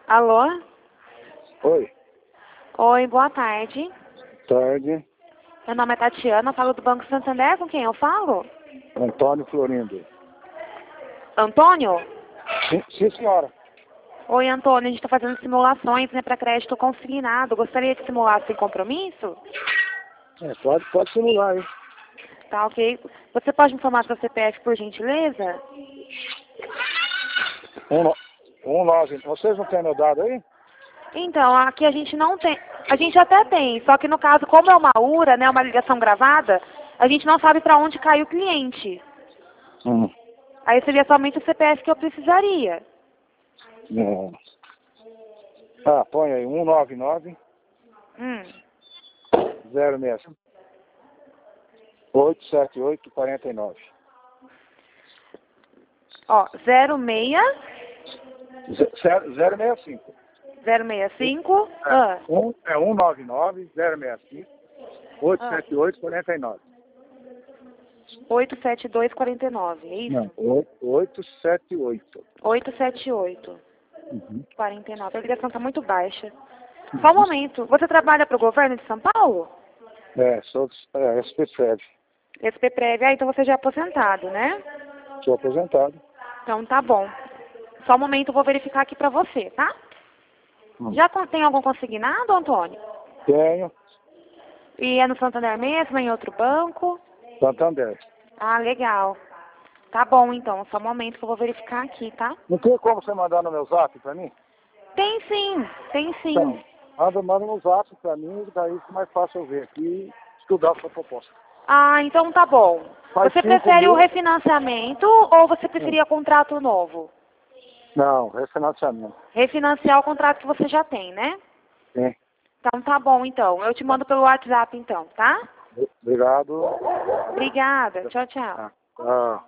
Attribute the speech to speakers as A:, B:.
A: Alô?
B: Oi,
A: Oi, boa tarde.
B: tarde.
A: Meu nome é Tatiana, falo do Banco Santander, com quem eu falo?
B: Antônio Florindo.
A: Antônio?
B: Sim, senhora.
A: Oi, Antônio, a gente está fazendo simulações, né, para crédito consignado. Gostaria de simular sem compromisso?
B: Pode simular aí.
A: Tá, ok. Você pode me informar seu CPF, por gentileza?
B: 19. Vocês não têm meu dado aí?
A: Então, aqui a gente não tem. A gente até tem, só que no caso, como é uma URA, né, uma ligação gravada, a gente não sabe para onde cai o cliente. Aí seria somente o CPF que eu precisaria.
B: Não. Ah, põe aí. 199 06 878 49.
A: Ó, 06
B: 065.
A: 065
B: É 199 065 878 49.
A: 87249, é
B: Não,
A: isso?
B: 878.
A: 878 49. A ligação está muito baixa. Só um momento. Você trabalha para o governo de São Paulo?
B: Sou SP-Prev.
A: SPPrev. Ah, então você já é aposentado, né?
B: Sou aposentado.
A: Então tá bom. Só um momento, eu vou verificar aqui para você, tá? Já tem algum consignado, Antônio?
B: Tenho.
A: E é no Santander mesmo, em outro banco?
B: Santander.
A: Ah, legal. Tá bom, então. Só um momento que eu vou verificar aqui, tá?
B: Não tem como você mandar no meu zap pra mim?
A: Tem sim, tem sim.
B: Então, manda no zap pra mim, daí fica mais fácil eu ver aqui e estudar a sua proposta.
A: Ah, então tá bom.
B: Faz
A: Você
B: 5
A: prefere o
B: mil.
A: refinanciamento ou você preferia contrato novo?
B: Não, refinanciamento.
A: Refinanciar o contrato que você já tem, né?
B: Sim.
A: Então tá bom, então. Eu te mando pelo WhatsApp, então, tá?
B: Obrigado.
A: Obrigada. Tchau, tchau.
B: Tchau.